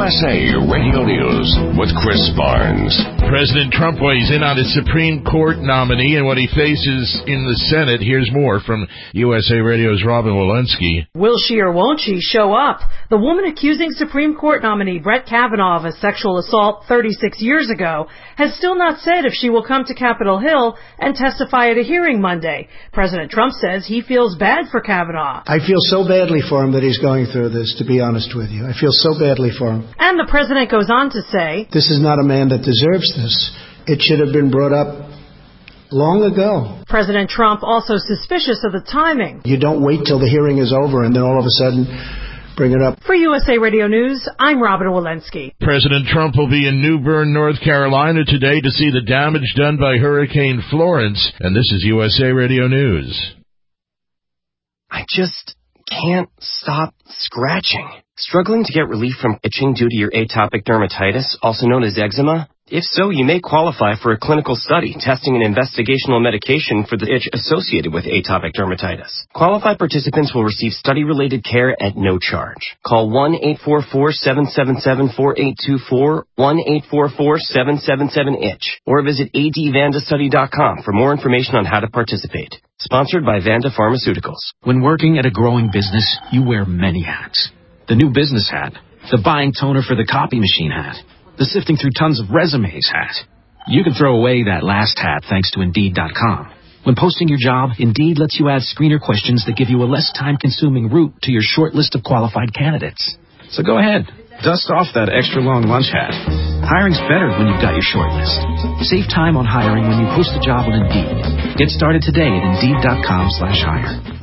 USA Radio News with Chris Barnes. President Trump weighs in on his Supreme Court nominee and what he faces in the Senate. Here's more from USA Radio's Robin Walensky. Will she or won't she show up? The woman accusing Supreme Court nominee Brett Kavanaugh of a sexual assault 36 years ago has still not said if she will come to Capitol Hill and testify at a hearing Monday. President Trump says he feels bad for Kavanaugh. I feel so badly for him that he's going through this, to be honest with you. I feel so badly for him. And the president goes on to say, this is not a man that deserves this. It should have been brought up long ago. President Trump also suspicious of the timing. You don't wait till the hearing is over and then all of a sudden bring it up. For USA Radio News, I'm Robin Walensky. President Trump will be in New Bern, North Carolina today to see the damage done by Hurricane Florence. And this is USA Radio News. I just can't stop scratching. Struggling to get relief from itching due to your atopic dermatitis, also known as eczema? If so, you may qualify for a clinical study testing an investigational medication for the itch associated with atopic dermatitis. Qualified participants will receive study-related care at no charge. Call 1-844-777-4824, 1-844-777-ITCH, or visit advandastudy.com for more information on how to participate. Sponsored by Vanda Pharmaceuticals. When working at a growing business, you wear many hats. The new business hat, the buying toner for the copy machine hat, the sifting through tons of resumes hat. You can throw away that last hat thanks to Indeed.com. When posting your job, Indeed lets you add screener questions that give you a less time-consuming route to your short list of qualified candidates. So go ahead, dust off that extra long lunch hat. Hiring's better when you've got your short list. Save time on hiring when you post a job on Indeed. Get started today at Indeed.com/hire.